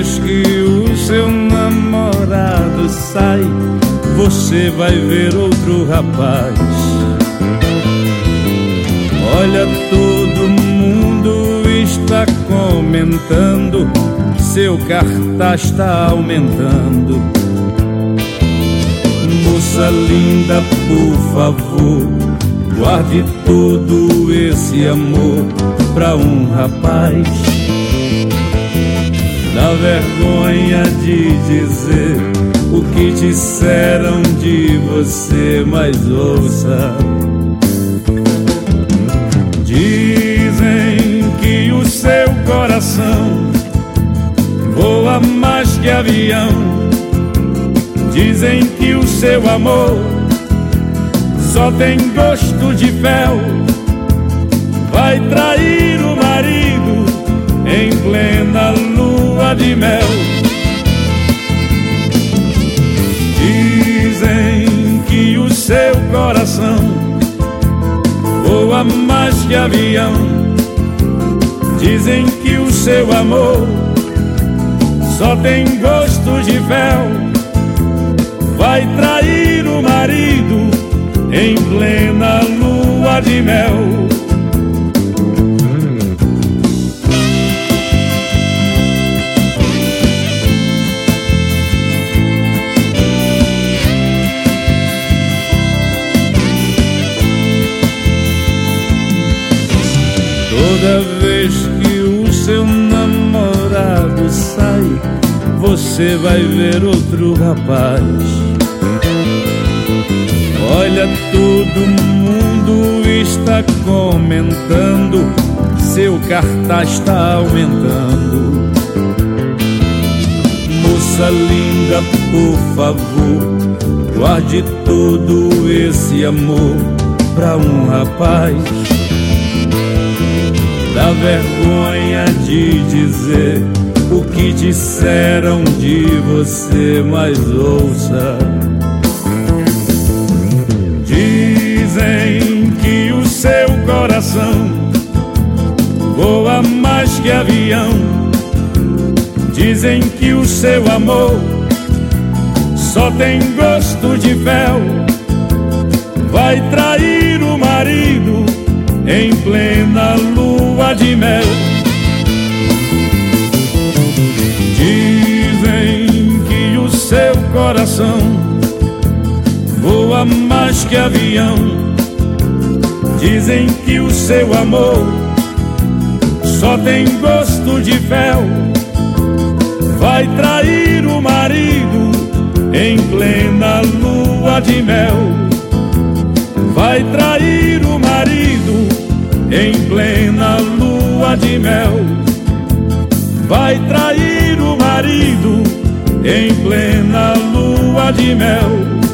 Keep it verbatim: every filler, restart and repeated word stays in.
vez que o seu namorado sai, você vai ver outro rapaz. Olha, todo mundo está comentando, seu cartaz está aumentando. Moça linda, por favor, guarde todo esse amor pra um rapaz. Dá vergonha de dizer o que disseram de você, mas ouça. Dizem que o seu coração voa mais que avião. Dizem que o seu amor só tem gosto de fel. Vai trair o marido em plena lua de mel. Dizem que o seu coração voa mais que avião. Dizem que o seu amor só tem gosto de fel. Vai trair o marido em plena lua de mel. Toda vez que o seu namorado sai, você vai ver outro rapaz. Olha, todo mundo está comentando, seu cartaz está aumentando. Moça linda, por favor, guarde todo esse amor pra um rapaz. Dá vergonha de dizer o que disseram de você, mas ouça. Dizem que o seu coração voa mais que avião. Dizem que o seu amor só tem gosto de fel. Vai trair o marido em plena lua de mel. Dizem que o seu coração voa mais que avião. Dizem que o seu amor só tem gosto de fel. Vai trair o marido em plena lua de mel. Vai trair o marido em plena lua de mel. Vai trair o marido em plena lua de mel.